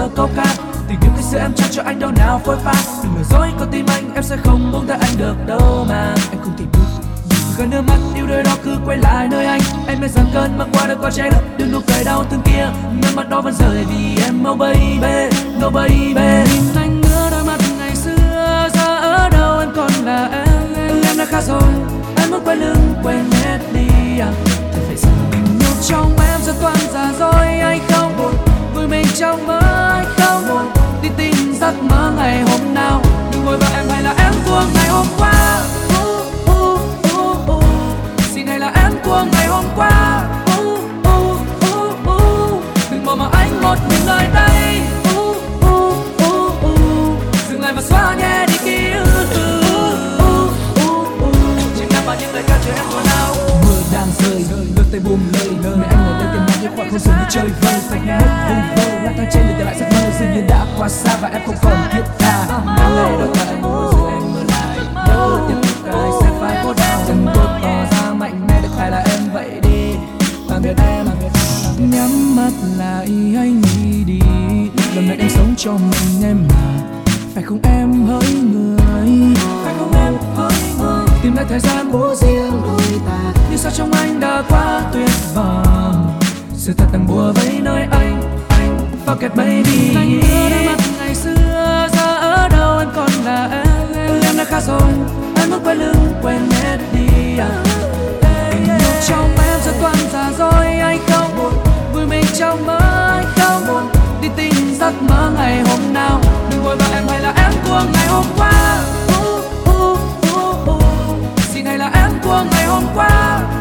giữa câu ca. Tình yêu khi xưa em trao cho anh đâu nào phôi pha. Đừng lừa dối con tim anh, em sẽ không buông tay anh được đâu mà. Anh không thể bước gần nước mắt yêu đời đó cứ quay lại nơi anh. Em biết rằng cơn mưa qua đã qua trái đất, đừng nụ cười đau thương kia nước mắt đó vẫn rơi vì em. Oh baby, oh baby. Nhìn anh nữa đôi mắt ngày xưa, giờ ở đâu anh còn là em đã khác rồi. Em muốn quay lưng quên hết đi à. Thật phải rằng tình yêu trong em giờ toàn giả dối. Anh không buồn vui mình trong mơ, anh không buồn đi tìm giấc mơ ngày hôm nào. Đừng vội vã em hay là em của ngày hôm qua. Xin hay là em của ngày hôm qua. Đừng bỏ mà anh một mình nơi đây. Dừng lại và xóa nhẹ đi ký ức. Chỉ nằm vào những lời ca chờ em của nào. Mưa đang rơi, đôi tay buông lời. Mẹ anh ngồi đây tìm nhau những khoảng không dừng như chơi vơi. Phải mất vùng vơ, lang thang trên đường tìm lại giấc mơ. Dường như đã quá xa và em không còn thiết tha. Đang lệ đôi tay anh muốn rồi em mơ lại. Nhớ tiếp tục cái sẽ phải cố đau. Dần bước tỏ ra mạnh mẽ được phải là em vậy đi. Tạm biệt em. Nhắm mắt lại anh đi đi. Lần này em sống cho mình em mà. Phải không em hỡi người. Phải không em hỡi người. Tìm lại thời gian bố riêng đôi ta. Nhưng sao trong anh đã quá tuyệt vời. Sự thật đang bùa vây nơi anh forget baby. Anh nhớ đôi mắt ngày xưa, giờ ở đâu anh còn là em đã khác rồi. Anh muốn quay lưng quên hết đi à. Tình yêu trong em giờ toàn giả dối. Anh không buồn vui mình trong mơ, anh không buồn đi tìm giấc mơ ngày hôm nào. Đừng vội vã em hay là em của ngày hôm qua. Xin hay là em của ngày hôm qua.